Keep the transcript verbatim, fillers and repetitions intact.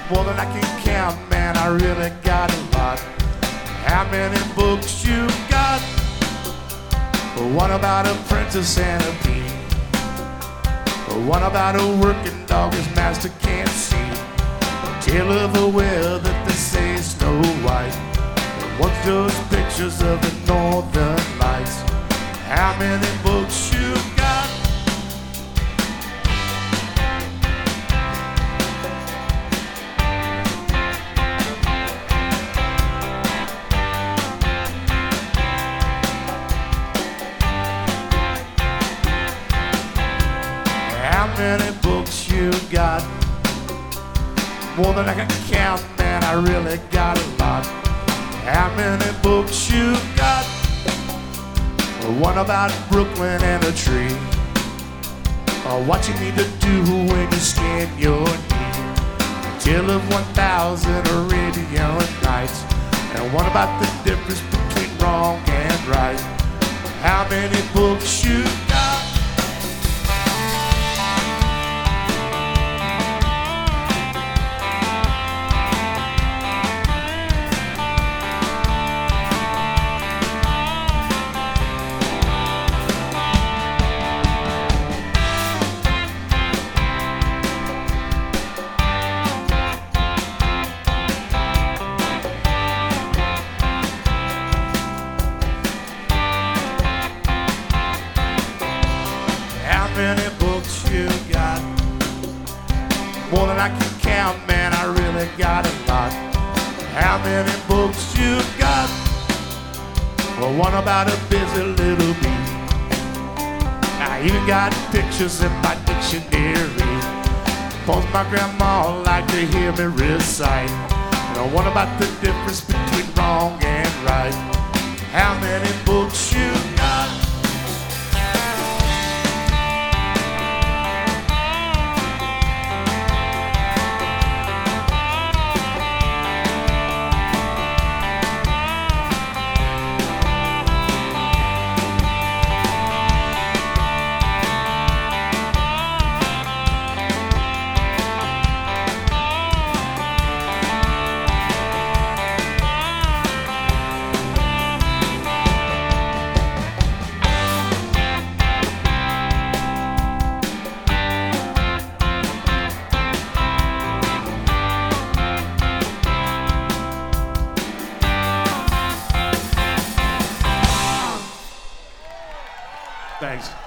more than I can count, man, I really got a lot. How many books you got? One about a princess and a bee. One about a working dog his master can't see. A tale of a whale that they say is Snow White. What's those pictures of the northern lights? How many books you got? How many books you got? More than I can count, man, I really got a lot. How many books you got? One about Brooklyn and a tree. Or what you need to do when you skin your knee. Tale of one thousand Arabian Nights. And one about the difference between wrong and right. How many books you got? How many books you got? More than I can count, man, I really got a lot. How many books you got? Well, one about a busy little bee. I even got pictures in my dictionary. Both my grandma like to hear me recite. And one about the difference between wrong and right. How many books you got? Thanks.